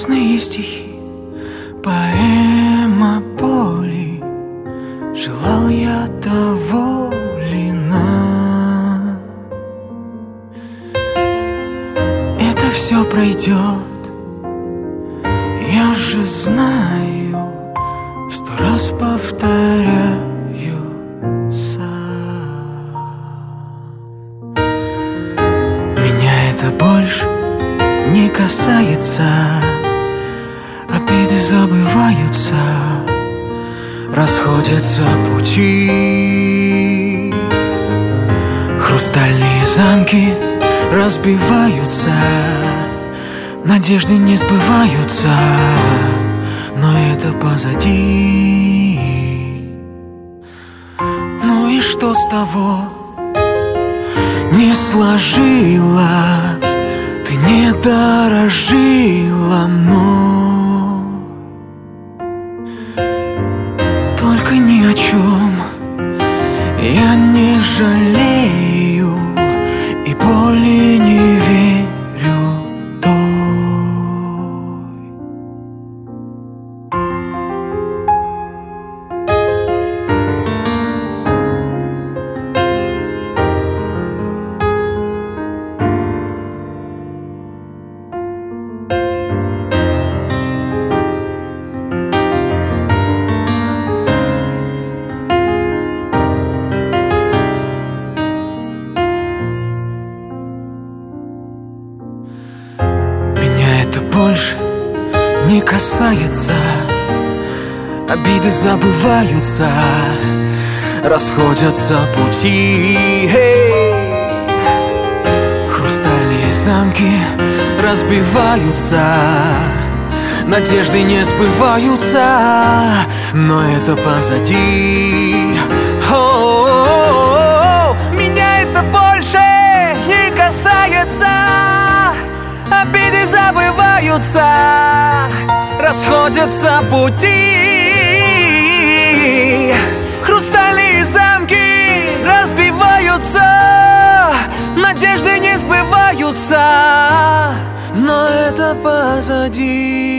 грустные стихи, поэма боли. Желал я доволена. Это все пройдет, я же знаю, 100 раз повторяю сам. Меня это больше не касается, обиды забываются, расходятся пути. Хрустальные замки разбиваются, надежды не сбываются, но это позади. Ну и что с того? Не сложилось, ты не дорожила мной. Только ни о чем я не жалею и боли не верю той. Это больше не касается, обиды забываются, расходятся пути. Хрустальные замки разбиваются, надежды не сбываются, но это позади. Меня это больше не касается, обиды забываются, расходятся пути. Хрустальные замки разбиваются, надежды не сбываются, но это позади.